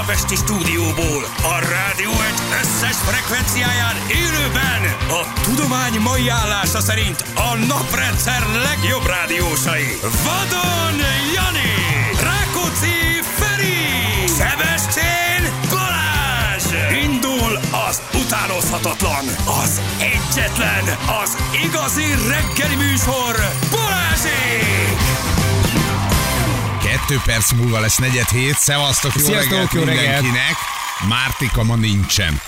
budapesti stúdióból, a rádió egy összes frekvenciáján élőben a tudomány mai állása szerint a naprendszer legjobb rádiósai. Vadon Jani, Rákóczi Feri, Sebestyén Balázs. Indul az utánozhatatlan, az egyetlen, az igazi reggeli műsor, Balázsék! 2 perc múlva lesz 4:07. Szevasztok, jó reggelt mindenkinek. Mártika ma nincsen.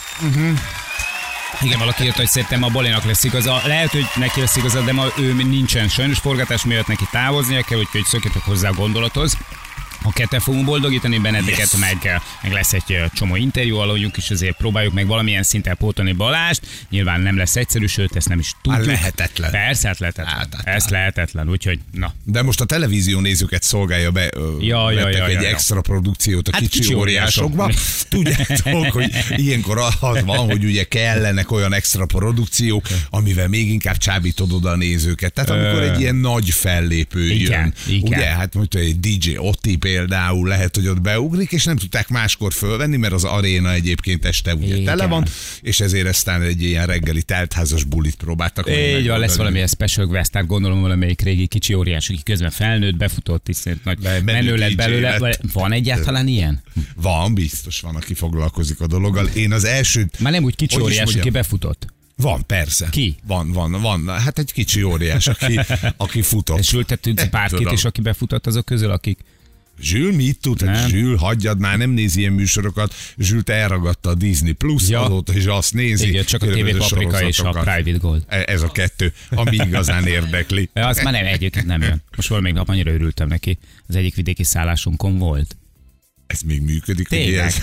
Igen, valaki írta, hogy szerintem ma Balinak lesz igaza. Lehet, hogy neki lesz igaza, de ma ő nincsen. Sajnos forgatás miatt neki távoznia kell, úgyhogy szökjetek hozzá a gondolathoz. A ketten fogunk boldogítani benneteket, meg lesz egy csomó interjú alanyunk is, azért próbáljuk meg valamilyen szinten pótolni Balást. Nyilván nem lesz egyszerű, sőt, ezt nem is tudjuk. Lehetetlen. Persze, hát lehetetlen. Ez lehetetlen, úgyhogy na. De most a televízió nézőket szolgálja be, egy extra produkciót a kicsi óriásokba. Tudjátok, hogy ilyenkor az van, hogy ugye kellenek olyan extra produkciók, amivel még inkább csábítod oda a nézőket. Tehát amikor egy ilyen nagy fellépő jön. Ugye, hát mondjuk egy DJ Otti például lehet, hogy ott beugrik, és nem tudták máskor fölvenni, mert az aréna egyébként este ugye tele van, és ezért aztán egy ilyen reggeli teltházas bulit próbáltak. Így van, lesz valami special guest, tehát gondolom valamelyik régi kicsi óriás, aki közben felnőtt, befutott, iszonyat nagy menő lett belőle. Van egyáltalán ilyen? Van, biztos van, aki foglalkozik a dologgal. Én az elsőt... Már nem úgy kicsi óriás, aki befutott. Van, persze. Ki? Van. Hát egy kicsi óriás, aki futott. És ültetünk bárkit is, aki befutott azok közül, akik... Zsül mit tud? Zsül, hagyjad már, nem nézi ilyen műsorokat. Zsül, te elragadta a Disney Plus azóta, és azt nézi. Igen, csak a TV Paprika és a Private Gold. Ez a 2, ami igazán érdekli. Az már nem, egyébként nem jön. Most valamelyik nap annyira örültem neki. Az egyik vidéki szállásunkon volt. Ez még működik? Tényleg,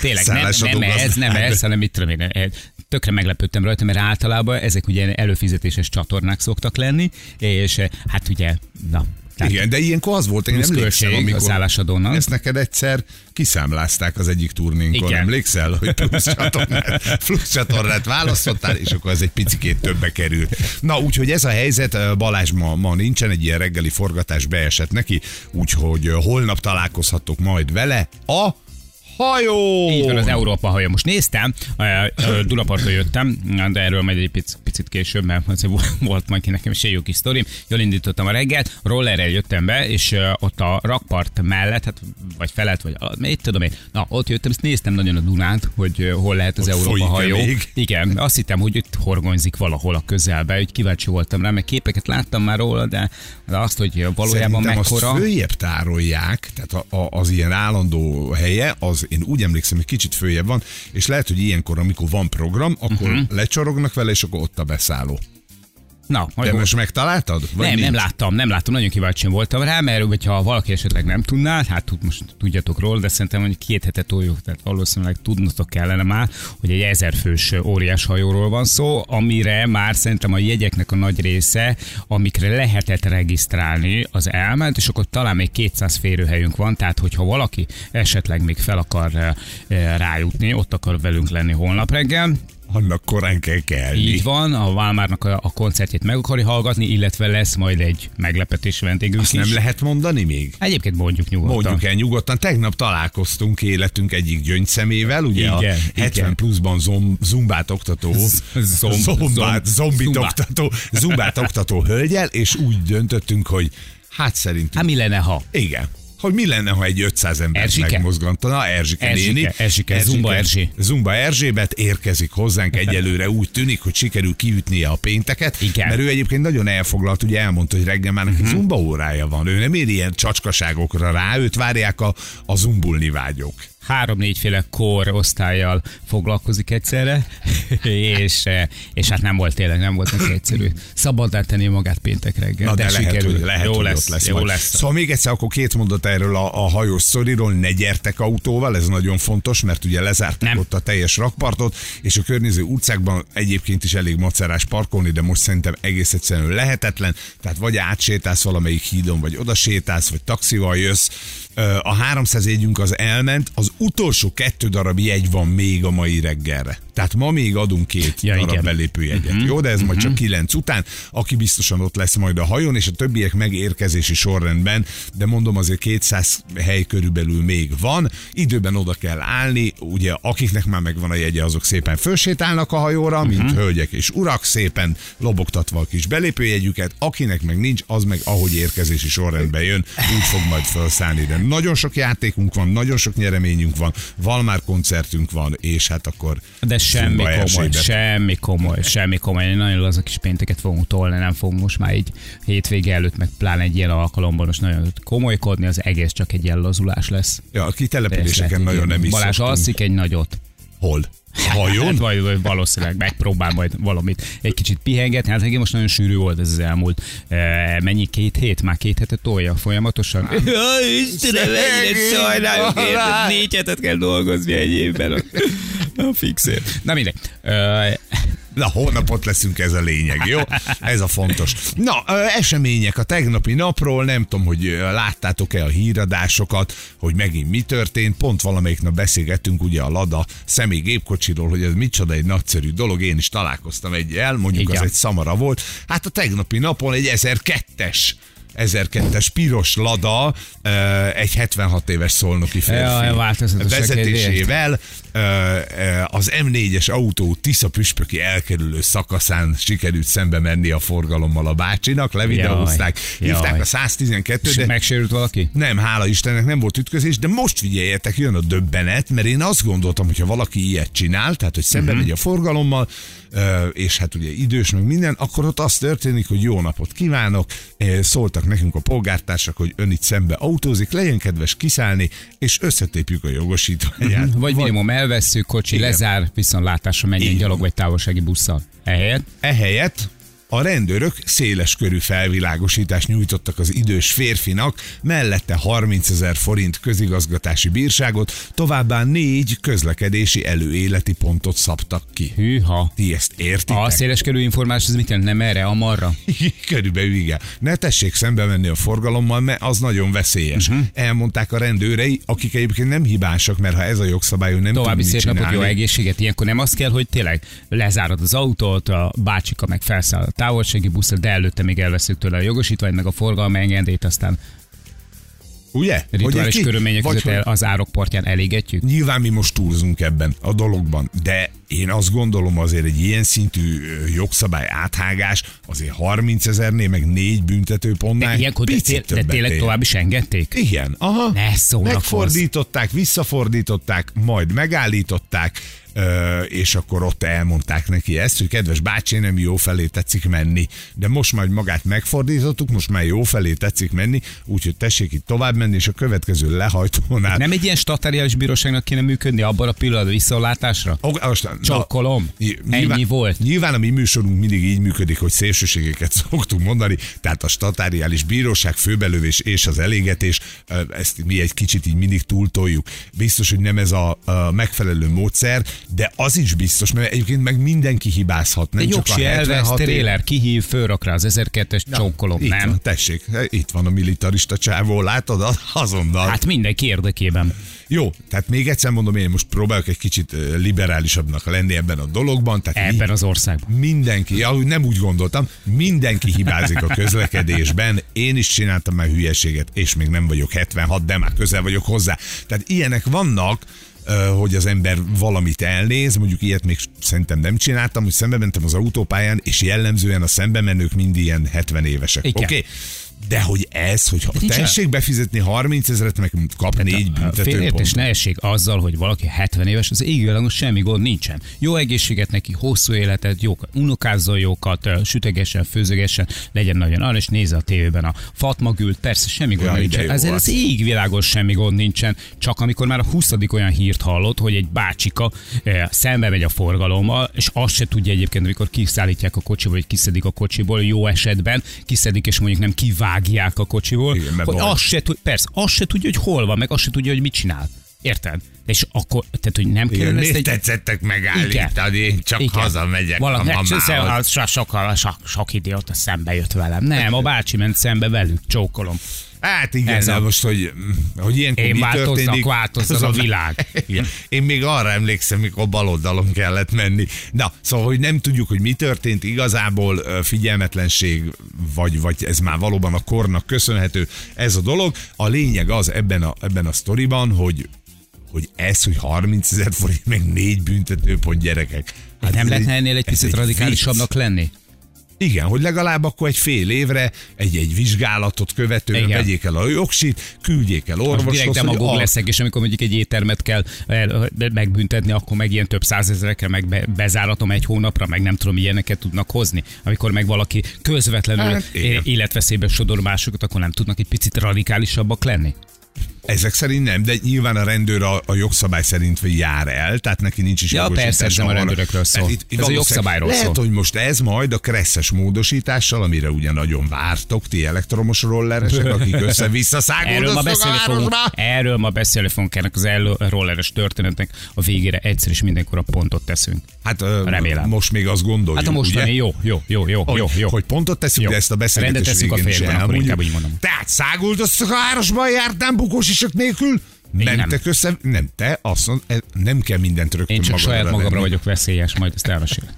nem ez, hanem mit tudom én. Tökre meglepődtem rajta, mert általában ezek ugye előfizetéses csatornák szoktak lenni, és hát ugye, na. Igen, de ilyenkor az volt, én emlékszem, amikor ezt neked egyszer kiszámlázták az egyik turnénkon, emlékszel, hogy plusz csatornát választottál, és akkor ez egy picikét többe került. Na, úgyhogy ez a helyzet, Balázs ma nincsen, egy ilyen reggeli forgatás beesett neki, úgyhogy holnap találkozhatok majd vele a hajó! Így van, az Európa hajó. Most néztem, Dunapartról jöttem, de erről majd egy picit később, mert volt majd ki nekem is egy jó kis sztorim. Jól indítottam a reggelt, rollerrel jöttem be, és ott a rakpart mellett, hát vagy felett, vagy mit tudom én, na ott jöttem, és néztem nagyon a Dunát, hogy hol lehet az Európa hajó. Igen, azt hittem, hogy itt horgonyzik valahol a közelbe, hogy kíváncsi voltam rá, mert képeket láttam már róla, de azt, hogy valójában szerintem mekkora. Azt följebb tárolják, tehát az ilyen állandó helye, az én úgy emlékszem, hogy kicsit följebb van, és lehet, hogy ilyenkor, amikor van program, akkor lecsorognak vele, és akkor ott a beszálló. Na, te most megtaláltad? Nem láttam, nagyon kíváncsi voltam rá, mert hogyha valaki esetleg nem tudná, hát most tudjatok róla, de szerintem, hogy 2 hete toljuk, tehát valószínűleg tudnotok kellene már, hogy egy 1000 fős óriás hajóról van szó, amire már szerintem a jegyeknek a nagy része, amikre lehetett regisztrálni, az elment, és akkor talán még 200 férőhelyünk van, tehát hogyha valaki esetleg még fel akar rájutni, ott akar velünk lenni holnap reggel, annak korán kell kelni. Így van, a Válmárnak a koncertjét meg akarja hallgatni, illetve lesz majd egy meglepetés vendégünk azt is. Nem lehet mondani még? Egyébként mondjuk nyugodtan. Mondjuk el nyugodtan. Tegnap találkoztunk életünk egyik gyöngyszemével, ugye igen, a 70 pluszban zumbát oktató, zumbát oktató hölgyel, és úgy döntöttünk, hogy hát szerintünk... Hát mi lenne, ha? Igen. Hogy mi lenne, ha egy 500 ember megmozgantana? Erzsike néni. Zumba Erzsébet érkezik hozzánk egyelőre, úgy tűnik, hogy sikerül kiütnie a pénteket. Igen. Mert ő egyébként nagyon elfoglalt, ugye elmondta, hogy reggel már neki zumba órája van. Ő nem ér ilyen csacskaságokra rá, őt várják a zumbulni vágyók. 3-4 féle korosztállyal foglalkozik egyszerre, és hát nem volt neki egyszerű. Szabaddá tenni magát péntek reggel. Na de lehet, jó hogy lesz. Szóval még egyszer akkor 2 mondat erről a hajós sztoriról, ne gyertek autóval, ez nagyon fontos, mert ugye lezárták ott a teljes rakpartot, és a környező utcákban egyébként is elég macerás parkolni, de most szerintem egész egyszerűen lehetetlen, tehát vagy átsétálsz valamelyik hídon, vagy oda sétálsz, vagy taxival jössz, A 300 jegyünk az elment, az utolsó 2 darab jegy van még a mai reggelre. Tehát ma még adunk 2 darab belépőjegyet. Jó, de ez majd csak 9 után. Aki biztosan ott lesz majd a hajón, és a többiek megérkezési sorrendben, de mondom azért 200 hely körülbelül még van. Időben oda kell állni, ugye akiknek már megvan a jegye, azok szépen fölsétálnak a hajóra, mint hölgyek és urak, szépen lobogtatva a kis belépőjegyüket. Akinek meg nincs, az meg ahogy érkezési sorrendben jön, úgy fog majd felszállni. De nagyon sok játékunk van, nagyon sok nyereményünk van már koncertünk van, és hát akkor... De semmi komoly. Nagyon laza kis pénteket fogunk tolni, nem fogunk most már így hétvége előtt, meg pláne egy ilyen alkalomban most nagyon komolykodni, az egész csak egy ilyen lazulás lesz. Ja, a kitelepüléseken nagyon nem is Balázs alszik egy nagyot. Hol? Hajón? Hát, vagy valószínűleg megpróbál majd valamit egy kicsit pihengetni. Hát most nagyon sűrű volt ez az elmúlt. Mennyi 2 hét? Már 2 hetet tolja folyamatosan? Istenem, ennyire sajnáljuk, érted? 4 hetet kell dolgozni egy évben a fixért. Na mindegy. Na, holnap ott leszünk, ez a lényeg, jó? Ez a fontos. Na, események a tegnapi napról, nem tudom, hogy láttátok-e a híradásokat, hogy megint mi történt. Pont valamelyik nap beszélgettünk ugye a Lada személygépkocsiról, hogy ez micsoda egy nagyszerű dolog. Én is találkoztam egyel, mondjuk igen. Az egy szamara volt. Hát a tegnapi napon egy 1002-es piros Lada, egy 76 éves szolnoki férfi vezetésével az M4-es autó Tisza-Püspöki elkerülő szakaszán sikerült szembe menni a forgalommal a bácsinak, levideózták, hívták a 112-t. De megsérült valaki? Nem, hála Istennek nem volt ütközés, de most figyeljetek, jön a döbbenet, mert én azt gondoltam, hogyha valaki ilyet csinál, tehát hogy szembe megy a forgalommal, és hát ugye idős meg minden, akkor ott az történik, hogy jó napot kívánok, szóltak nekünk a polgártársak, hogy ön itt szembe autózik, legyen kedves kiszállni, és összetépjük a jogosítványát. Vagy minimum elvesszük, kocsi igen. Lezár, viszontlátásra menjen gyalog vagy távolsági busszal. Ehelyett a rendőrök széles körű felvilágosítást nyújtottak az idős férfinak, mellette 30 000 forint közigazgatási bírságot, továbbá 4 közlekedési előéleti pontot szabtak ki. Hűha. Ti ezt értitek? A széles körű információ, ez mit jelent? Nem erre, amarra? Körülbelül igen. Ne tessék szembe menni a forgalommal, mert az nagyon veszélyes. Elmondták a rendőrei, akik egyébként nem hibásak, mert ha ez a jogszabály, nem további szép napot, jó egészséget. Ilyenkor nem az kell, hogy tényleg lezárod az autót, a bácsika meg felszáll a távolsági buszra, de előtte még elveszünk tőle a jogosítványt, meg a forgalmi engedélyt, aztán ugye? Rituális körülmények között az árokpartján elégetjük? Nyilván mi most túlzunk ebben a dologban, de én azt gondolom azért egy ilyen szintű jogszabály áthágás azért 30 000-nél, meg 4 büntetőpontnál de tényleg tovább is engedték? Igen, aha. Ne szórakozz. Megfordították, visszafordították, majd megállították, és akkor ott elmondták neki ezt, hogy kedves bácsi, nem jó felé tetszik menni, de most majd magát megfordítottuk, most már jó felé tetszik menni, úgyhogy tessék itt tovább menni, és a következő lehajtónál. Nem egy ilyen statáriális bíróságnak kéne működni abban a pillanatban visszalátásra? Csokkolom. Ennyi volt. Nyilván a mi műsorunk mindig így működik, hogy szélsőségeket szoktunk mondani, tehát a statáriális bíróság, főbelövés és az elégetés, ezt mi egy kicsit így mindig túltoljuk. Biztos, hogy nem ez a megfelelő módszer, de az is biztos, mert egyébként meg mindenki hibázhat. Nem de csak a elvesz, tréler, kihív, fölrak rá az 1002-es csókolom, nem? Van, tessék, itt van a militarista csávó, látod? Azonnal. Hát mindenki érdekében. Jó, tehát még egyszer mondom, én most próbálok egy kicsit liberálisabbnak lenni ebben a dologban. Tehát ebben az országban. Mindenki, nem úgy gondoltam, mindenki hibázik a közlekedésben. Én is csináltam már hülyeséget, és még nem vagyok 76, de már közel vagyok hozzá. Tehát ilyenek vannak, hogy az ember valamit elnéz, mondjuk ilyet még szerintem nem csináltam, hogy szembe mentem az autópályán, és jellemzően a szembe menők mind ilyen 70 évesek. Oké? De hogy ez, hogyha tessék befizetni 30 000-et, meg kap 4 büntetőpontot. Félértés ne essék azzal, hogy valaki 70 éves, az égvilágon semmi gond nincsen. Jó egészséget neki, hosszú életet, jókat, unokázzon jókat, sütegessen, főzögessen, legyen nagyon arra, és nézze a tévében a Fatmagült, persze semmi gond nincsen. Ezért az égvilágon semmi gond nincsen, csak amikor már a 20. olyan hírt hallott, hogy egy bácsika szembe megy a forgalommal, és azt se tudja egyébként, amikor kiszállítják a kocsiból, vagy kiszedik a kocsiból, jó esetben kiszedik, és mondjuk nem kivágják a kocsiból, igen, hogy azt se tudja, hogy hol van, meg azt se tudja, hogy mit csinál. Érted? És akkor, tehát, hogy nem kellene ezt egy... tetszettek megállítani, én csak hazamegyek a mamához. Sok idióta szembe jött velem. Nem, a bácsi ment szembe velük, csókolom. Hát igen, de most, hogy ilyenkor mi történik. Változzak a világ. Én még arra emlékszem, mikor baloldalon kellett menni. Na, szóval, hogy nem tudjuk, hogy mi történt, igazából figyelmetlenség, vagy ez már valóban a kornak köszönhető ez a dolog. A lényeg az ebben a sztoriban, hogy ez, hogy 30 000 forint, meg 4 büntetőpont, gyerekek. Hát nem lehetne ennél egy picit radikálisabbnak lenni? Igen, hogy legalább akkor egy fél évre egy vizsgálatot követően vegyék el a jogsit, küldjék el orvoshoz. Direkt demagóg leszek, és amikor mondjuk egy éttermet kell megbüntetni, akkor meg ilyen több százezerekre meg bezáratom egy hónapra, meg nem tudom, ilyeneket tudnak hozni. Amikor meg valaki közvetlenül életveszélybe sodor másokat, akkor nem tudnak egy picit radikálisabbak lenni? Ezek szerint nem, de nyilván a rendőr a jogszabály szerint jár el, tehát neki nincs is jogosítása. Persze, ez nem a rendőrökről szól. Ez a jogszabályról szól. Lehet, hogy most ez majd a kresszes módosítással, amire ugye nagyon vártok, ti elektromos rolleresek, akik össze-vissza száguldoztok a városba. Erről ma beszélni fogunk, ennek az rolleres történetnek a végére egyszer is mindenkor a pontot teszünk. Hát remélem. Most még azt gondoljuk, hát a mostani jó. Hogy pontot teszünk, de ezt a beszélgetés végén is elmondjuk. Tehát száguldoztok a városban, jártál bukósisak nélkül? Mentek össze? Nem, te azt mondod, nem kell mindent rögtön magadra. Én csak saját magamra vagyok veszélyes, majd ezt elmesélem.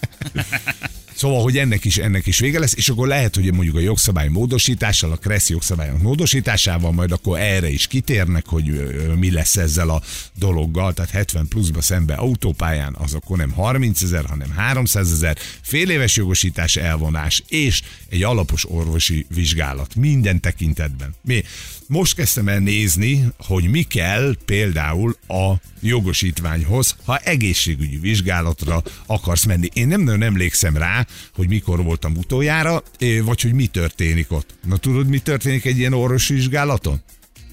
Szóval, hogy ennek is vége lesz, és akkor lehet, hogy mondjuk a jogszabály módosítással, a KRESZ jogszabályok módosításával majd akkor erre is kitérnek, hogy mi lesz ezzel a dologgal, tehát 70 pluszba szembe autópályán, az akkor nem 30 000, hanem 300 000, fél éves jogosítás, elvonás, és egy alapos orvosi vizsgálat minden tekintetben. Most kezdtem el nézni, hogy mi kell például a jogosítványhoz, ha egészségügyi vizsgálatra akarsz menni. Én nem nagyon emlékszem rá, hogy mikor voltam utoljára, vagy hogy mi történik ott. Na tudod, mi történik egy ilyen orvosi vizsgálaton?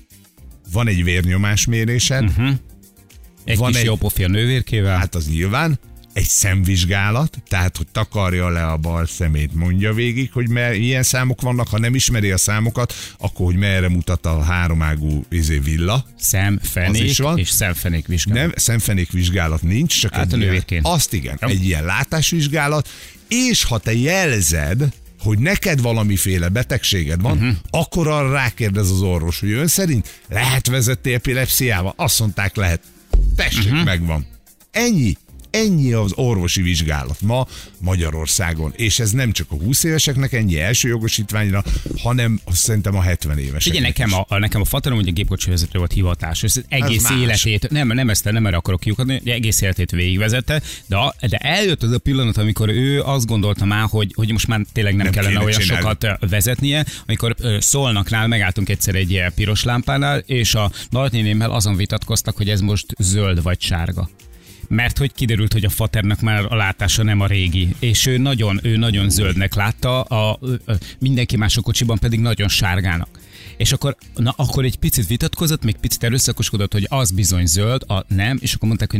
Van egy vérnyomásmérésed. Egy kis jópofia nővérkével. Hát az nyilván. Egy szemvizsgálat, tehát hogy takarja le a bal szemét, mondja végig, hogy ilyen számok vannak, ha nem ismeri a számokat, akkor hogy merre mutat a háromágú villa. Szemfenék és szemfenék vizsgálat. Nem, szemfenék vizsgálat nincs, csak hát azt igen, egy ilyen látásvizsgálat, és ha te jelzed, hogy neked valamiféle betegséged van, akkor arra rákérdez az orvos, hogy ön szerint lehet vezetni epilepsziával? Azt mondták, lehet. Tessék, megvan. Ennyi az orvosi vizsgálat ma Magyarországon, és ez nem csak a 20 éveseknek ennyi első jogosítványra, hanem szerintem a 70 éveseknek. Ugye nekem a faterom ugye gépkocsi vezető volt hivatás, és egész életét, nem erre akarok kiukadni, egész életét végigvezette, de eljött az a pillanat, amikor ő azt gondolta már, hogy most már tényleg nem kellene olyan sokat vezetnie, amikor Szolnoknál megálltunk egyszer egy piros lámpánál, és a nagynénémmel azon vitatkoztak, hogy ez most zöld vagy sárga. Mert hogy kiderült, hogy a faternak már a látása nem a régi, és ő nagyon zöldnek látta, mindenki más a kocsiban pedig nagyon sárgának. És akkor egy picit vitatkozott, még picit erőszakoskodott, hogy az bizony zöld, nem, és akkor mondták, hogy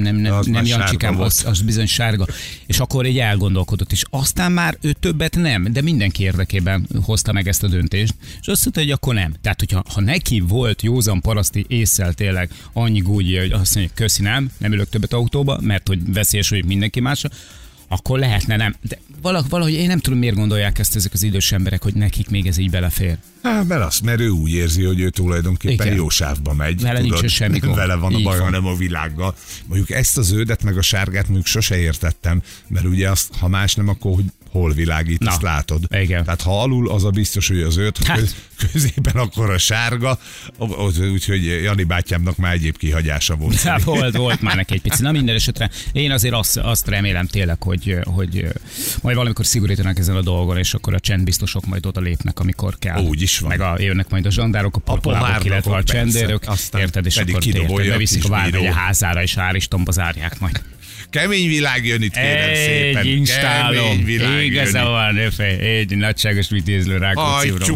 nem Jancsikám, az bizony sárga. És akkor egy elgondolkodott, és aztán már ő többet nem, de mindenki érdekében hozta meg ezt a döntést, és azt mondta, hogy akkor nem. Tehát, hogyha neki volt józan paraszti ésszel tényleg annyi gúgyja, hogy azt mondja, köszi, nem ülök többet autóba, mert hogy veszélyes vagyok mindenki másra, akkor lehetne nem. De valahogy én nem tudom, miért gondolják ezt ezek az idős emberek, hogy nekik még ez így belefér. Mert ő úgy érzi, hogy ő tulajdonképpen jó sávba megy. Vele nincs semmi gond. Vele van a baj, hanem a világgal. Mondjuk ezt a zöldet meg a sárgát mondjuk sose értettem, mert ugye azt, ha más nem, akkor hogy hol világít, azt látod. Igen. Tehát ha alul, az a biztos, hogy a zöld, középen akkor a sárga, úgyhogy Jani bátyámnak már egyéb kihagyása volt. Volt már neki egy pici. Na minden esetre én azért azt remélem tényleg, hogy majd valamikor szigorítanak ezen a dolgon, és akkor a csendbiztosok majd oda lépnek, amikor kell. Úgy is van. Meg jönnek majd a zsandárok, a porpolábok, illetve a csendőrök, érted, és akkor beviszik a vármegye házára, és Áristomba zárják majd. Kemény világ jön itt, kérem szépen. Egy installó. Igaza van, egy nagyságos vitézlő Rákóczi uram.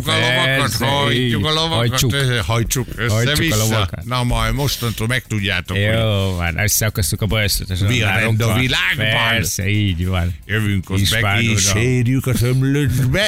Hajtsuk a lovakat, hajtsuk össze-vissza. Na majd mostantól megtudjátok, jó, van, összeakasztuk a bajsztot a zsandárokkal. A világban. Persze, így van. Jövünk ott, bekísérjük a tömlöcsbe.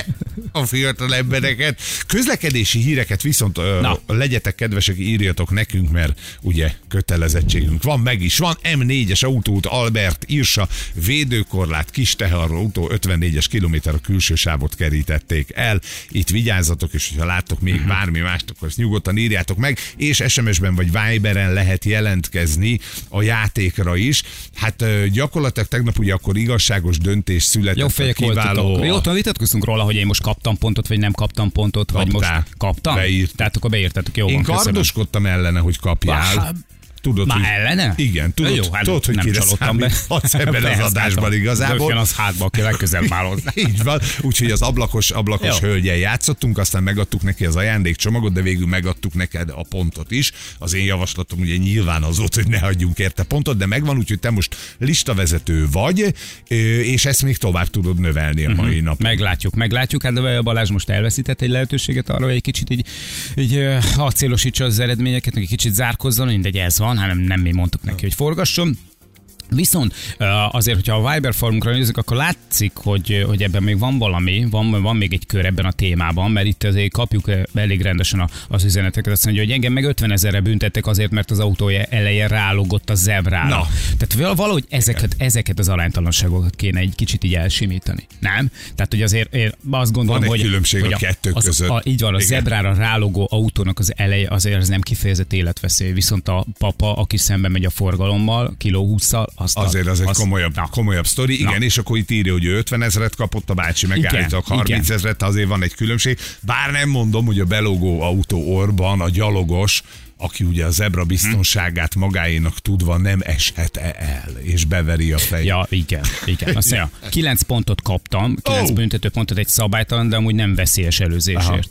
a fiatal embereket. Közlekedési híreket viszont legyetek kedvesek, írjatok nekünk, mert ugye kötelezettségünk van, meg is van. M4-es autóút Albert Irsa, védőkorlát, kis teherautó, 54-es kilométer a külső sávot kerítették el. Itt vigyázzatok, és ha láttok még bármi mást, akkor ezt nyugodtan írjátok meg, és SMS-ben vagy Viberen lehet jelentkezni a játékra is. Hát gyakorlatilag tegnap ugye akkor igazságos döntés született. Jó fejek voltatok. Jó, vitatkoztunk róla, hogy én most kaptam pontot, vagy nem kaptam pontot, vagy most kaptam? Tehát akkor beírtatok. Jó, én kardoskodtam ellene, hogy kapjál. Tudod, már ellene? Igen, tudod, hogy kire számíthatsz ebben az adásban igazából. Döfjön az hátba, aki legközelebb áll hozzá. Így van, úgyhogy az ablakos hölgyel játszottunk, aztán megadtuk neki az ajándékcsomagot, de végül megadtuk neked a pontot is. Az én javaslatom ugye nyilván az volt, hogy ne adjunk érte pontot, de megvan, úgyhogy te most listavezető vagy, és ezt még tovább tudod növelni a mai nap. Meglátjuk, hát de Balázs most elveszített egy lehetőséget arra, hogy egy kicsit így acélosítsa az eredményeket, egy kicsit zárkozzon, mindegy, ez van. hanem nem mi mondtuk neki, hogy forgasson. Viszont azért, hogyha a Viber formunkra nézzük, akkor látszik, hogy ebben még van valami, van még egy kör ebben a témában, mert itt azért kapjuk elég rendesen az üzeneteket. Azt mondja, hogy engem meg 50 000-re büntettek azért, mert az autója elején rálogott a zebrára. No. Tehát valahogy ezeket az aránytalanságokat kéne egy kicsit így elsimítani. Nem? Tehát, hogy azért én azt gondolom, van egy különbség a kettő között. Így van, a zebrára rálogó autónak az eleje azért az nem kifejezett életveszély. Viszont a papa, aki szembe megy a forgalommal, kiló 20-szal, azért az egy komolyabb sztori. Igen, és akkor itt írja, hogy 50 000-et kapott, a bácsi megállított 30 000-et, azért van egy különbség. Bár nem mondom, hogy a belógó autó orban a gyalogos, aki ugye a zebra biztonságát magáénak tudva nem eshet el, és beveri a fejét. Ja, igen. Azt mondja, 9 pontot kaptam, 9 büntetőpontot egy szabálytalan, de amúgy nem veszélyes előzésért. Aha.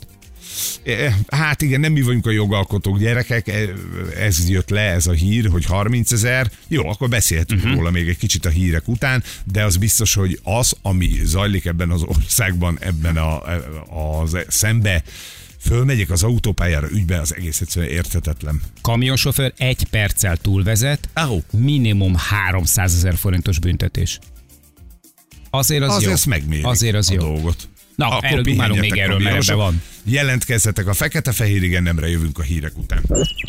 Hát igen, nem mi vagyunk a jogalkotók, gyerekek, ez jött le, ez a hír, hogy 30 000, jó, akkor beszélhetünk róla még egy kicsit a hírek után, de az biztos, hogy az, ami zajlik ebben az országban, ebben az szembe, fölmegyek az autópályára ügyben, az egész egyszerűen érthetetlen. Kamionsofőr 1 perccel túlvezet, minimum 300 000 forintos büntetés. Azért az jó. Megmérik azért az a jó dolgot. Na, erről dumálunk még erről, mert ebben van. Jelentkezzetek a Fekete-Fehér Igennemre, jövünk a hírek után.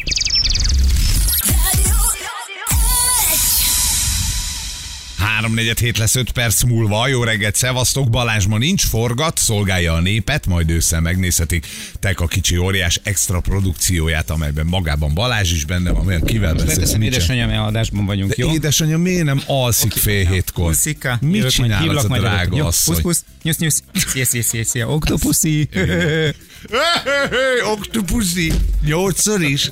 3-4 lesz 5 perc múlva. Jó reggelt, szevasztok, Balázs ma nincs, forgat, szolgálja a népet, majd ősszel megnézhetik Teka kicsi óriás extra produkcióját, amelyben magában Balázs is benne van, olyan kivel beszélsz. Édesanyám, adásban vagyunk, jó? Édesanyám, miért nem alszik fél hétkor? Mit csinál az a drága asszony? Nyusz. Szia, oktopuszi. Oktopuszi. 8-szor is.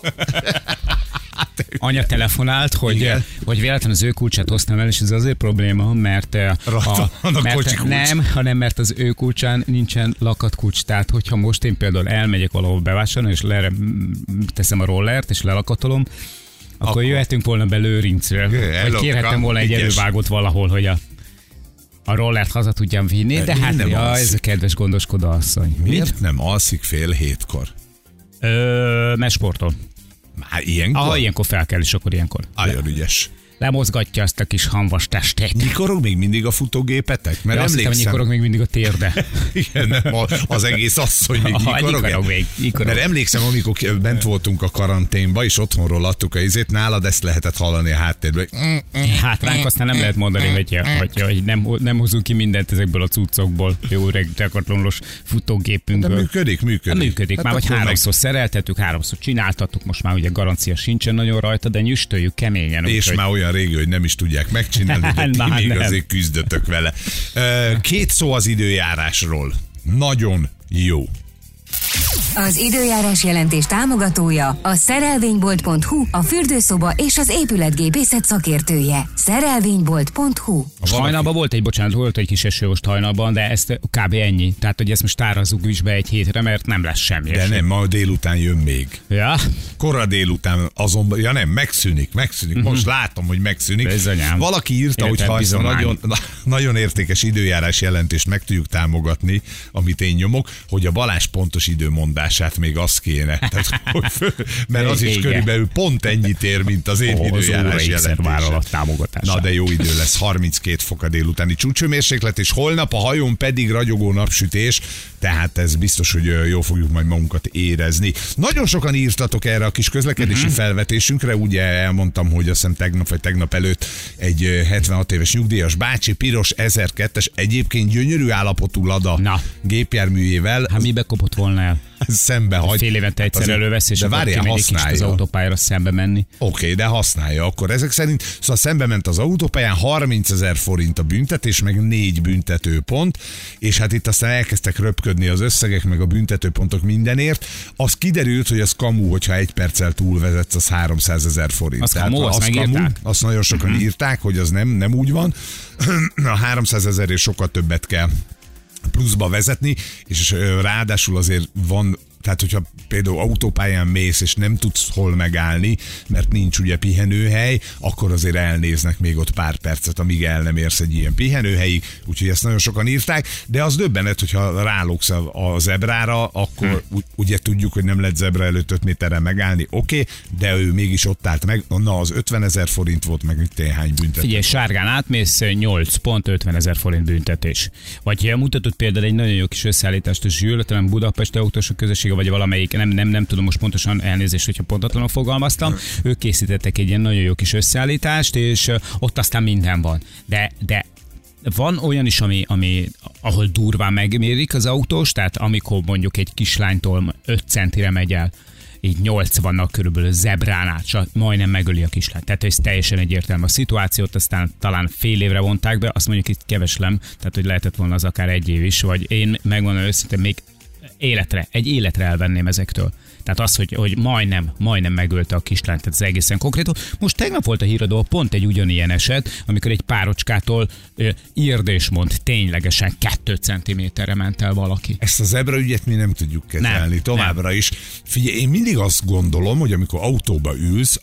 Anya telefonált, hogy véletlenül az ő kulcsát hoztam el, és ez azért probléma, mert mert az ő kulcsán nincsen lakatkulcs. Tehát, hogyha most én például elmegyek valahol bevásárolni, és teszem a rollert, és lelakatolom, akkor jöhetünk volna be Lőrincről. Vagy kérhettem volna egy elővágót valahol, hogy a rollert haza tudjam vinni, de hát ez a kedves gondoskodó asszony. Miért nem alszik fél hétkor? Mert sportol. Ilyenkor? Ilyenkor fel kell, és akkor ilyenkor. Nagyon ügyes. Lemozgatja azt a kis hamvas testét. Nyikorog még mindig a futógépetek? Mert emlékszem, hogy nyikorog még mindig a térde. Igen, nem, az egész asszony még nyikorog még. Mert emlékszem, amikor bent voltunk a karanténba, és otthonról adtuk a izét, nálad ezt lehetett hallani a háttérben. Hát ránk aztán nem lehet mondani, hogy nem hozunk ki mindent ezekből a cuccokból. Jó öreg dekatlonos futógépünkből. De működik. Hát már vagy 3-szor szereltettük, 3-szor csináltattuk, most már ugye garancia sincsen nagyon rajta, de nyüstöljük keményen. És már olyan régi, hogy nem is tudják megcsinálni, de ti még azért küzdötök vele. 2 szó az időjárásról. Nagyon jó. Az időjárás jelentés támogatója a szerelvénybolt.hu, a fürdőszoba és az épületgépészet szakértője. Szerelvénybolt.hu. Hajnalban volt egy kis eső most hajnalban, de ezt kb. Ennyi. Tehát, hogy ezt most tárazzuk is be egy hétre, mert nem lesz semmi. De nem, ma délután jön még. Ja? Korra délután azonban, megszűnik. Most látom, hogy megszűnik. Bizonyám. Valaki írta, hogy ha ezt a nagyon értékes időjárás jelentést meg tudjuk támogatni, amit én nyomok, hogy a Balázs pontos időmondás lemondását még az kéne. Tehát, mert az is körülbelül pont ennyit ér, mint az én időjárás jelentése. Na de jó idő lesz, 32 fok a délutáni csúcshőmérséklet, és holnap a hajón pedig ragyogó napsütés, tehát ez biztos, hogy jól fogjuk majd magunkat érezni. Nagyon sokan írtatok erre a kis közlekedési felvetésünkre, ugye elmondtam, hogy azt hiszem tegnap vagy tegnap előtt egy 76 éves nyugdíjas bácsi piros 1002-es, egyébként gyönyörű állapotú Lada gépjárműjével. Hát mibe kopott volna el? Szembe hagy. Fél évente egyszer elővesz, és akkor kimegy egy kicsit az autópályára szembe menni. Oké, de használja. Akkor ezek szerint, szóval szembe ment az autópályán, 30 000 forint a büntetés, meg 4 büntetőpont, és hát itt aztán elkezdtek röpködni az összegek, meg a büntetőpontok mindenért. Az kiderült, hogy az kamu, hogyha 1 perccel túlvezetsz, az 300 000 forint. Az kamu, azt megírták? Azt nagyon sokan írták, hogy az nem úgy van. A 300 000-ért sokkal többet kell pluszba vezetni, és ráadásul azért van, tehát hogyha például autópályán mész, és nem tudsz hol megállni, mert nincs ugye pihenőhely, akkor azért elnéznek még ott pár percet, amíg el nem érsz egy ilyen pihenőhelyig, úgyhogy ezt nagyon sokan írták, de az döbbenet, hogyha rálógsz a zebrára, akkor ugye tudjuk, hogy nem lehet zebra előtt 5 méterre megállni, oké, de ő mégis ott állt meg, na az 50 000 forint volt, meg itt néhány büntetés. Figyelj, sárgán átmész, 8 pont, 50 000 forint büntetés. Vagy mutatott például egy nagyon jó kis összeállítást a Zsül, talán Budapest Autósok Közössége, vagy valamelyik, nem tudom most pontosan, elnézést, hogyha pontatlanul fogalmaztam, ők készítettek egy ilyen nagyon jó kis összeállítást, és ott aztán minden van. De van olyan is, ahol durván megmérik az autós, tehát amikor mondjuk egy kislánytól 5 centire megy el, így 80-nal körülbelül zebrán át, majdnem megöli a kislányt. Tehát ez teljesen egyértelmű a szituációt, aztán talán fél évre vonták be, azt mondjuk itt keveslem, tehát hogy lehetett volna az akár 1 év is, vagy én megmondom őszintén, még egy életre elvenném ezektől. Tehát az, hogy majdnem megölte a kislányt, tehát ez egészen konkrétan. Most tegnap volt a híradó pont egy ugyanilyen eset, amikor egy párocskától írdésmond ténylegesen 2 centiméterre ment el valaki. Ezt a zebra ügyet mi nem tudjuk kezelni továbbra is. Figyelj, én mindig azt gondolom, hogy amikor autóba ülsz,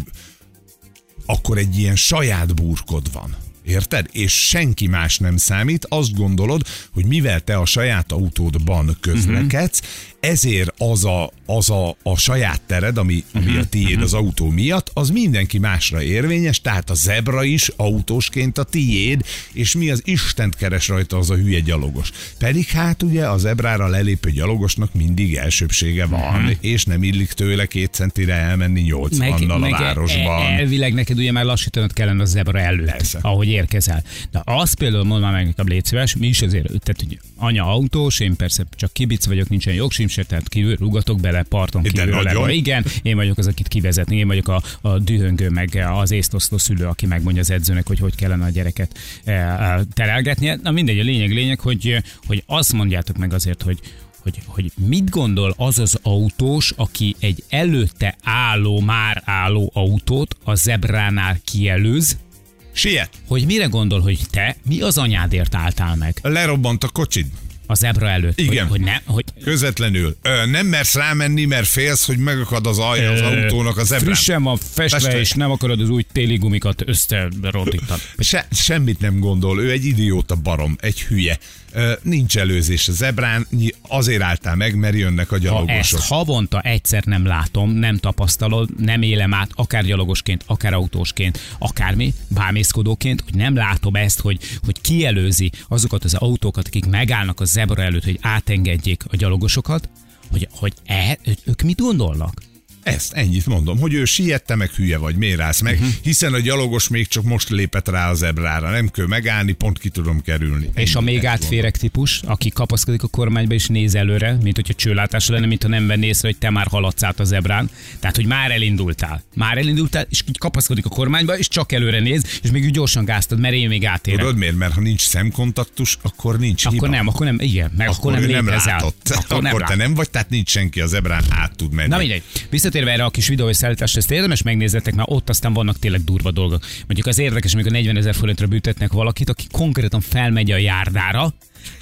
akkor egy ilyen saját burkod van. Érted? És senki más nem számít. Azt gondolod, hogy mivel te a saját autódban közlekedsz, ezért az a saját tered, ami a tiéd az autó miatt, az mindenki másra érvényes, tehát a zebra is autósként a tiéd, és mi az Istent keres rajta az a hülye gyalogos. Pedig hát ugye a zebrára lelépő gyalogosnak mindig elsőbbsége van, és nem illik tőle 2 centire elmenni 80-nal a városban. Elvileg neked ugye már lassítanod kellene a zebra előtt, persze, ahogy érkezel. De azt például mondd már meg nekem, légy szíves, mi is azért, tehát hogy anya autós, én persze csak kibic vagyok, nincsen jogsim se, tehát rúgatok bele, parton kívül. Igen, én vagyok az, akit kivezetni, én vagyok a dühöngő, meg az észt-osztó szülő, aki megmondja az edzőnek, hogy kellene a gyereket terelgetnie. Na mindegy, a lényeg, hogy azt mondjátok meg azért, hogy mit gondol az az autós, aki egy előtte már álló autót a zebránál kielőz, siet. Hogy mire gondol, hogy te mi az anyádért álltál meg? Lerobbant a kocsid. A zebra előtt. Igen. Hogy közvetlenül. Nem mersz rámenni, mert félsz, hogy megakad az autónak a zebrán. Frissen van festve, és nem akarod az új téli gumikat összerontítani. Semmit nem gondol. Ő egy idióta barom, egy hülye. Nincs előzés a zebrán, azért álltál meg, mert jönnek a gyalogosok. Ha ezt havonta egyszer nem látom, nem tapasztalod, nem élem át, akár gyalogosként, akár autósként, akármi, bámészkodóként, hogy nem látom ezt, hogy kielőzi azokat az autókat, akik megállnak a zebra előtt, hogy átengedjék a gyalogosokat, hogy ők mit gondolnak? Ezt, ennyit mondom, hogy ő siette, meg hülye vagy, miért állsz meg, hiszen a gyalogos még csak most lépett rá a zebrára, nem kell megállni, pont ki tudom kerülni. És a még átféreg típus, aki kapaszkodik a kormányba és néz előre, mint hogyha csőlátása lenne, mintha nem venné észre, hogy te már haladsz át a zebrán. Tehát, hogy már elindultál, és így kapaszkodik a kormányba, és csak előre néz, és még úgy gyorsan gáztad, mert én még átérek. Tudod miért? Mert ha nincs szemkontaktus, akkor nincs hiba. Akkor nem, igen, meg akkor nem létezel. Akkor te nem vagy, tehát nincs senki a zebrán, át tud menni. Na mindegy. Visszatérve erre a kis videószállításra, ezt érdemes megnézzetek, mert ott aztán vannak tényleg durva dolgok. Mondjuk az érdekes, amikor 40 000 forintra büntetnek valakit, aki konkrétan felmegy a járdára,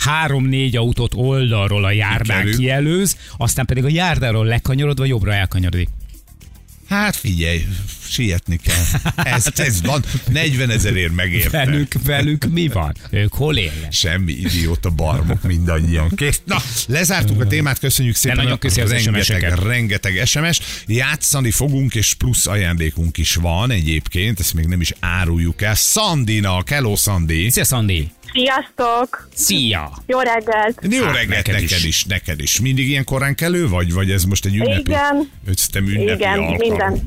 3-4 autót oldalról a járdán kielőz, aztán pedig a járdáról lekanyarodva jobbra elkanyarodik. Hát figyelj, sietni kell. Ez van, 40 000-ért megérte. Velük mi van? Ők hol élnek? Semmi idióta barmok mindannyian. Kész. Na, lezártuk a témát, köszönjük szépen. De nagyon köszi az rengeteg SMS. Játszani fogunk, és plusz ajándékunk is van egyébként, ezt még nem is áruljuk el. Szandinak, hello Szandi. Szia Szandi. Sziasztok! Szia! Jó reggelt! Jó reggelt neked is. Mindig ilyen korán kelő vagy ez most egy ünnepi? Igen, alkalom? minden.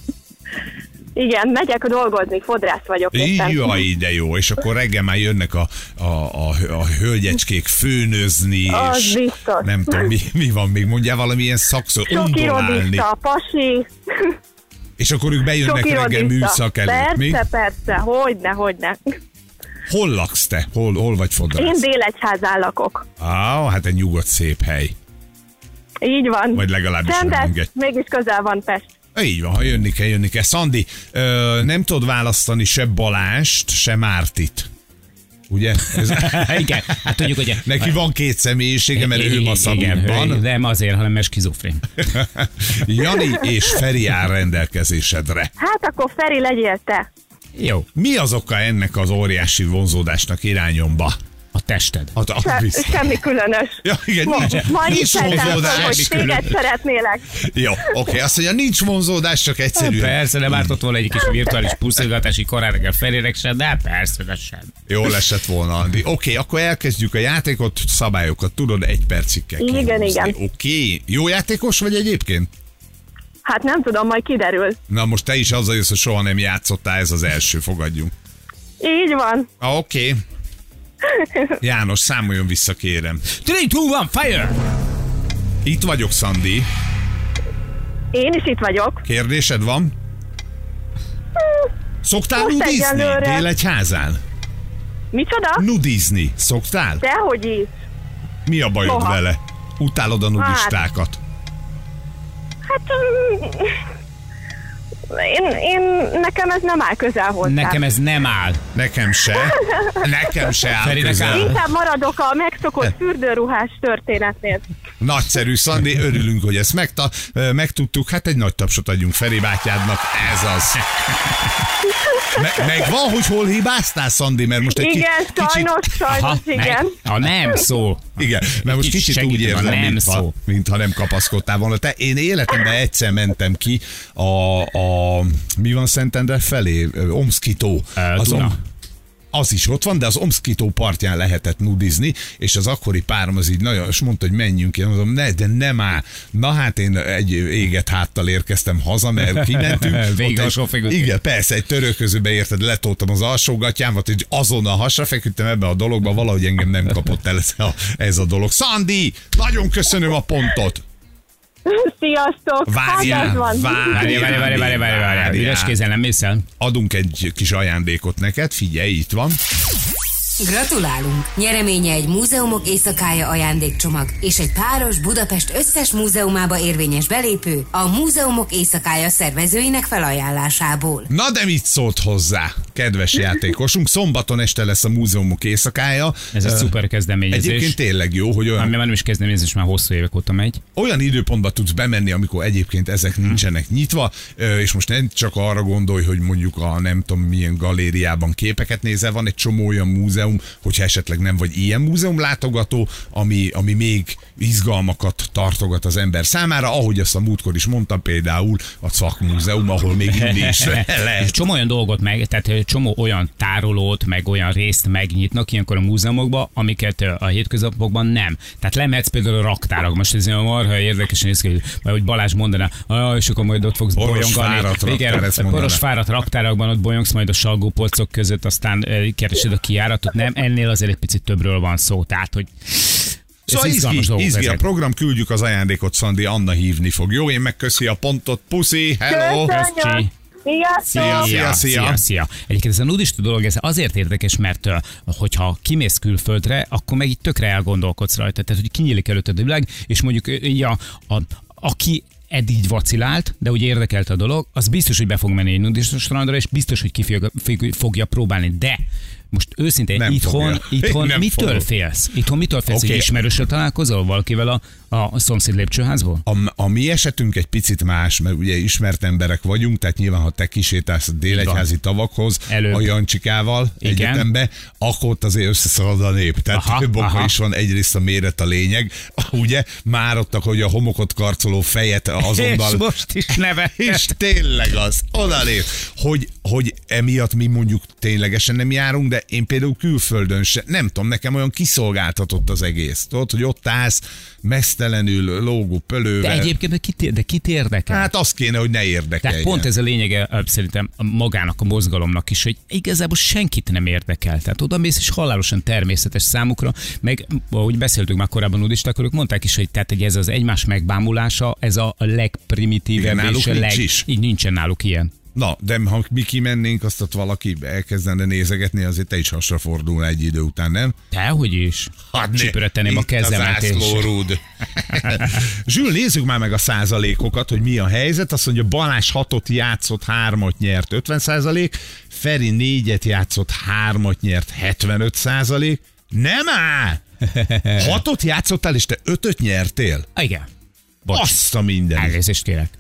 Igen, megyek dolgozni, fodrász vagyok éppen. Jaj, de jó, és akkor reggel már jönnek a hölgyecskék főnözni, az és biztos. Nem tudom, mi van még, mondjál valamilyen szakszót, undorálni. Pasi. És akkor ők bejönnek reggel műszak előtt, mi? Persze, hogyne. Hol laksz te? Hol vagy fodrász? Én Délegyházán lakok. Hát egy nyugodt, szép hely. Így van. Vagy legalábbis rendes, mégis közel van Pest. Így van, ha jönni kell. Szandi, nem tudod választani se Balást, se Mártit. Ugye? Igen, hát tudjuk, hogy... Neki van két személyisége, mert ő ma Szabadban. Nem azért, hanem mert skizofrén. Jani és Feri áll rendelkezésedre. Hát akkor Feri, legyél te. Jó. Mi az oka ennek az óriási vonzódásnak irányomba? A tested. Semmi különös. Ja, igen, nincs vonzódás. Hogy téged szeretnélek. Jó, oké, azt mondja, nincs vonzódás, csak egyszerűen. Persze, nem ártott volna egy kis virtuális puszilgatási korára Ferinek sem, de persze, de sem. Jól esett volna, Andi. Oké, akkor elkezdjük a játékot, szabályokat tudod, 1 percig kell kihúzni. Igen. Oké, jó játékos vagy egyébként? Hát nem tudom, majd kiderül. Na most te is azzal jössz, hogy soha nem játszottál, ez az első, fogadjunk. Így van. Oké. János, számoljon vissza, kérem. 3, 2, 1, fire! Itt vagyok, Szandi. Én is itt vagyok. Kérdésed van? Szoktál nudizni Délegyházán? Micsoda? Nudizni. Szoktál? Dehogy is. Mi a bajod vele? Utálod a nudistákat? Nekem ez nem áll közel hozzá. Nekem ez nem áll. Nekem se áll közel. Inkább maradok a megszokott fürdőruhás történetnél. Nagyszerű, Szandi, örülünk, hogy ezt megtudtuk. Hát egy nagy tapsot adjunk Feri bátyádnak, ez az. Megvan, hogy hol hibáztál, Szandi? Mert most egy igen, sajnos, igen. Nem szó. Igen, mert most kicsit úgy érzem, mintha nem kapaszkodtál volna. Én életemben egyszer mentem ki mi van Szentendre felé? Omszki-tó. Az is ott van, de az Omszki-tó partján lehetett nudizni, és az akkori párom az így nagyon, és mondta, hogy menjünk ki. Mondom, de nem áll. Na hát én egy éget háttal érkeztem haza, mert kimentünk. Igen, persze, egy törölközőbe érted, letoltam az alsógatjámat, hogy azonnal hasra feküdtem ebbe a dologba, valahogy engem nem kapott el ez a dolog. Szandi, nagyon köszönöm a pontot. Sziasztok! Várjál. Üres kézzel nem mész el? Adunk egy kis ajándékot neked, figyelj, itt van. Gratulálunk! Nyereménye egy múzeumok éjszakája ajándékcsomag és egy páros Budapest összes múzeumába érvényes belépő a múzeumok éjszakája szervezőinek felajánlásából. Na de mit szólt hozzá, kedves játékosunk? Szombaton este lesz a múzeumok éjszakája. Ez egy szuper kezdeményezés. Egyébként tényleg jó, hogy olyan... Nem is kezdeményezés, már hosszú évek óta megy. Olyan időpontba tudsz bemenni, amikor egyébként ezek nincsenek nyitva, és most nem csak arra gondolj, hogy mondjuk a nem tudom milyen galériában képeket nézel, van egy csomó olyan múzeum, hogyha esetleg nem vagy ilyen múzeum látogató, ami még izgalmakat tartogat az ember számára, ahogy azt a múltkor is mondtam, például a Szakmúzeum, ahol még inni is lehet. Csomó olyan dolgot tehát csomó olyan tárolót, meg olyan részt megnyitnak ilyenkor a múzeumokban, amiket a hétköznapokban nem. Tehát lemehetsz például a raktárak. Most ez olyan marha érdekesen néz ki, hogy Balázs mondaná, és akkor majd ott fogsz bolyongani. Borosfáradt raktárakban ott bolyongsz majd a salgópolcok között, aztán keresed a kijáratot. Nem, ennél azért egy picit többről van szó, tehát hogy szóval izgi a program, küldjük az ajándékot, Szandi, Anna hívni fog. Jó, én megköszi a pontot, puszi, hello! Köszönjük! Szia. Egyébként ez a nudista dolog, ez azért érdekes, mert hogyha kimész külföldre, akkor meg így tökre elgondolkodsz rajta. Tehát, hogy kinyílik előtted a világ, és mondjuk így aki eddig így vacilált, de úgy érdekelte a dolog, az biztos, hogy be fog menni egy nudista strandra, és biztos, hogy ki fogja próbálni. De Most őszintén itthon mitől félsz? Itthon mitől félsz? Okay. Egy ismerősről találkozol valakivel a szomszéd lépcsőházból? A mi esetünk egy picit más, mert ugye ismert emberek vagyunk, tehát nyilván, ha te kisétálsz a délegyházi tavakhoz, a Jancsikával egyetembe, akkor ott azért összeszalad a nép. Tehát több oka is van, egyrészt a méret a lényeg, ugye már ott, hogy a homokot karcoló fejet azonnal... És most is neve. És tényleg az, odalép, hogy emiatt mi mondjuk ténylegesen nem járunk, de én például külföldön sem, nem tudom, nekem olyan kiszolgáltatott az egész. Tudod, hogy ott állsz, mesztelenül, lógó pölővel. De egyébként kit érdekel? Hát azt kéne, hogy ne érdekeljen. Tehát pont ez a lényege szerintem magának a mozgalomnak is, hogy igazából senkit nem érdekel. Tehát oda mész, és halálosan természetes számukra, meg ahogy beszéltünk már korábban nudisták, ők mondták is, hogy tehát hogy ez az egymás megbámulása, ez a legprimitívebb, és nincsen náluk ilyen. Na, de ha mi kimennénk, azt ott valaki elkezdene nézegetni, azért te is hasra fordulna egy idő után, nem? Dehogy is. Csipöröteném a kezemet. Zsül, nézzük már meg a százalékokat, hogy mi a helyzet. Azt mondja, Balázs 6-ot játszott, 3-at nyert, 50%. Feri 4-et játszott, 3-at nyert, 75%. Nem áll! 6-ot játszottál, és te 5-öt nyertél? Igen. Azt a minden. Elnézést kérek.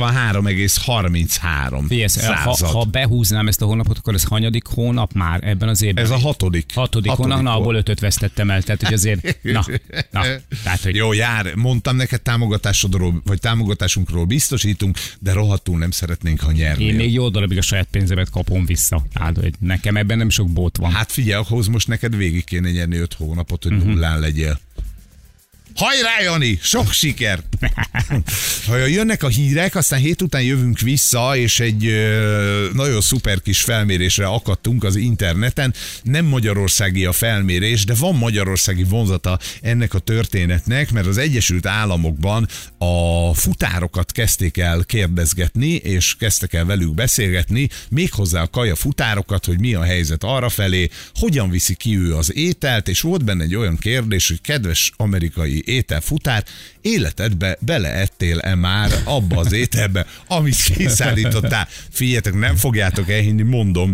83,33. Ha behúznám ezt a hónapot, akkor ez hanyadik hónap már ebben az évben? Ez a hatodik. Hatodik hónap, abból 5-öt vesztettem el, tehát hogy azért, tehát, hogy... Jó, jár, mondtam neked támogatásodról, vagy támogatásunkról biztosítunk, de rohadtul nem szeretnénk, ha nyernél. Én még jó darabig a saját pénzemet kapom vissza. Tehát, hogy nekem ebben nem sok bót van. Hát figyelj, ahhoz most neked végig kéne nyerni 5 hónapot, hogy nullán legyél. Hajrá, Jani! Sok siker! Ha jönnek a hírek, aztán hét után jövünk vissza, és egy nagyon szuper kis felmérésre akadtunk az interneten. Nem magyarországi a felmérés, de van magyarországi vonzata ennek a történetnek, mert az Egyesült Államokban a futárokat kezdték el kérdezgetni, és kezdtek el velük beszélgetni, méghozzá a kaja futárokat, hogy mi a helyzet arrafelé, hogyan viszi ki ő az ételt, és volt benne egy olyan kérdés, hogy kedves amerikai ételfutár, életedbe beleettél-e már abba az ételbe, amit kiszállítottál? Figyeljetek, nem fogjátok elhinni, mondom,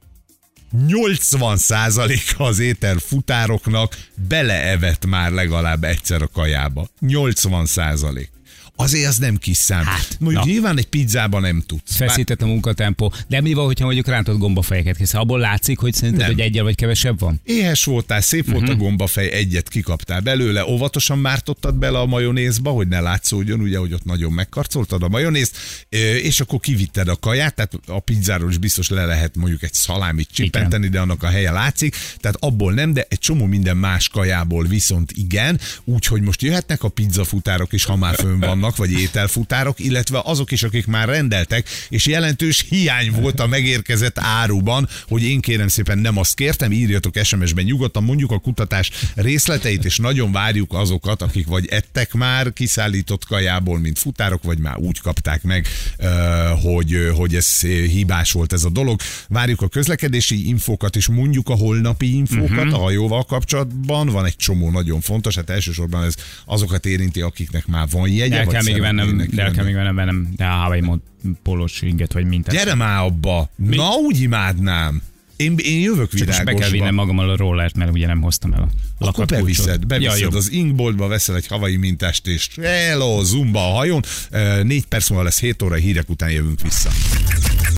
80%-a az ételfutároknak beleevett már legalább egyszer a kajába. 80%. Azért az nem kis szám. Hát, mondjuk nyilván egy pizzában nem tudsz. Feszített a munkatempó. De mi van, hogyha mondjuk rántott gombafejeket kész? Abból látszik, hogy szerinted, hogy egyel vagy kevesebb van? Éhes voltál, szép volt a gombafej, egyet kikaptál belőle, óvatosan mártottad bele a majonézba, hogy ne látszódjon, ugye, hogy ott nagyon megkarcoltad a majonézt, és akkor kivitted a kaját, tehát a pizzáról is biztos le lehet mondjuk egy szalámit csippenteni, de annak a helye látszik, tehát abból nem, de egy csomó minden más kajából viszont igen, úgyhogy most jöhetnek a pizzafutárok is, ha már fönn vannak, vagy ételfutárok, illetve azok is, akik már rendeltek, és jelentős hiány volt a megérkezett áruban, hogy én kérem szépen nem azt kértem, írjatok SMS-ben nyugodtan, mondjuk a kutatás részleteit, és nagyon várjuk azokat, akik vagy ettek már kiszállított kajából, mint futárok, vagy már úgy kapták meg, hogy ez hibás volt ez a dolog. Várjuk a közlekedési infókat, és mondjuk a holnapi infókat a hajóval kapcsolatban. Van egy csomó nagyon fontos, hát elsősorban ez azokat érinti, akiknek már van jegye, el kell még vennem, de a Hawaii mód pólós inget, vagy mintát. Gyere már abba! Na, úgy imádnám! Én jövök virágosba. Csak be kell vinnem magammal a rollert, mert ugye nem hoztam el a lakatkulcsot. Beviszed az Inkboltba, veszel egy havai mintást, és hello, zumba a hajón. 4 perc múlva lesz 7 óra, hírek után jövünk vissza.